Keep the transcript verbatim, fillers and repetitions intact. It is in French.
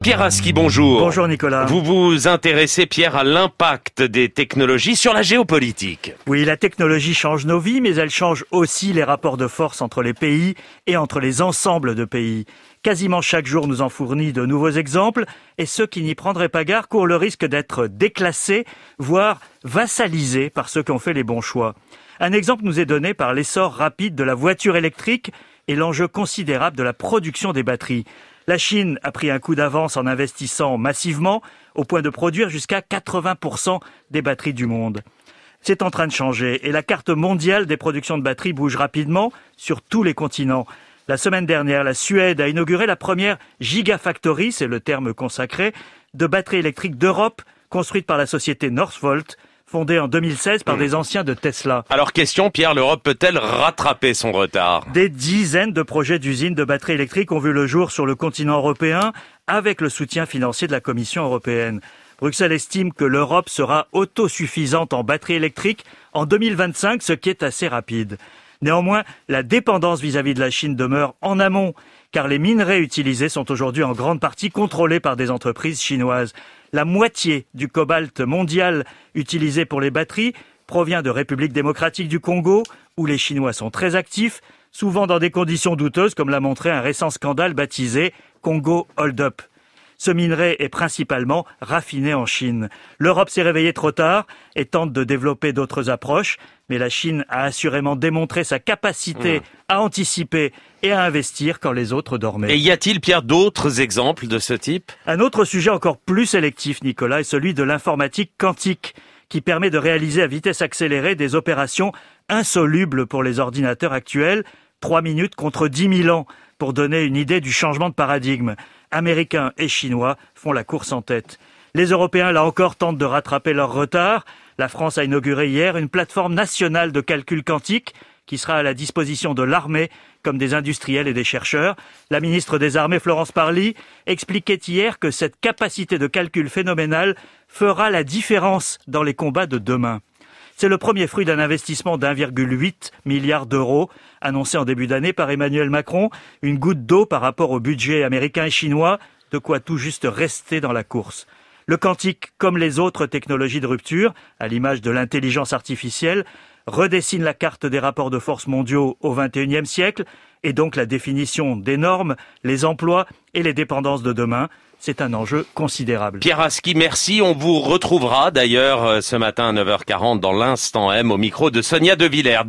Pierre Aski, bonjour. Bonjour Nicolas. Vous vous intéressez, Pierre, à l'impact des technologies sur la géopolitique. Oui, la technologie change nos vies, mais elle change aussi les rapports de force entre les pays et entre les ensembles de pays. Quasiment chaque jour nous en fournit de nouveaux exemples, et ceux qui n'y prendraient pas garde courent le risque d'être déclassés, voire vassalisés par ceux qui ont fait les bons choix. Un exemple nous est donné par l'essor rapide de la voiture électrique et l'enjeu considérable de la production des batteries. La Chine a pris un coup d'avance en investissant massivement, au point de produire jusqu'à quatre-vingts pour cent des batteries du monde. C'est en train de changer et la carte mondiale des productions de batteries bouge rapidement sur tous les continents. La semaine dernière, la Suède a inauguré la première Gigafactory, c'est le terme consacré, de batteries électriques d'Europe, construite par la société Northvolt, fondée en deux mille seize par des anciens de Tesla. Alors question, Pierre, l'Europe peut-elle rattraper son retard ? Des dizaines de projets d'usines de batteries électriques ont vu le jour sur le continent européen avec le soutien financier de la Commission européenne. Bruxelles estime que l'Europe sera autosuffisante en batteries électriques en deux mille vingt-cinq, ce qui est assez rapide. Néanmoins, la dépendance vis-à-vis de la Chine demeure en amont, car les minerais utilisés sont aujourd'hui en grande partie contrôlés par des entreprises chinoises. La moitié du cobalt mondial utilisé pour les batteries provient de République démocratique du Congo, où les Chinois sont très actifs, souvent dans des conditions douteuses, comme l'a montré un récent scandale baptisé Congo Hold Up. Ce minerai est principalement raffiné en Chine. L'Europe s'est réveillée trop tard et tente de développer d'autres approches, mais la Chine a assurément démontré sa capacité mmh. à anticiper et à investir quand les autres dormaient. Et y a-t-il, Pierre, d'autres exemples de ce type ? Un autre sujet encore plus sélectif, Nicolas, est celui de l'informatique quantique, qui permet de réaliser à vitesse accélérée des opérations insolubles pour les ordinateurs actuels, trois minutes contre dix mille ans, pour donner une idée du changement de paradigme. Américains et Chinois font la course en tête. Les Européens, là encore, tentent de rattraper leur retard. La France a inauguré hier une plateforme nationale de calcul quantique qui sera à la disposition de l'armée comme des industriels et des chercheurs. La ministre des Armées, Florence Parly, expliquait hier que cette capacité de calcul phénoménale fera la différence dans les combats de demain. C'est le premier fruit d'un investissement d'un virgule huit milliard d'euros annoncé en début d'année par Emmanuel Macron, une goutte d'eau par rapport au budget américain et chinois, de quoi tout juste rester dans la course. Le quantique, comme les autres technologies de rupture, à l'image de l'intelligence artificielle, redessine la carte des rapports de force mondiaux au vingt et unième siècle et donc la définition des normes, les emplois et les dépendances de demain. C'est un enjeu considérable. Pierre Aski, merci. On vous retrouvera d'ailleurs ce matin à neuf heures quarante dans l'Instant M au micro de Sonia De Villers.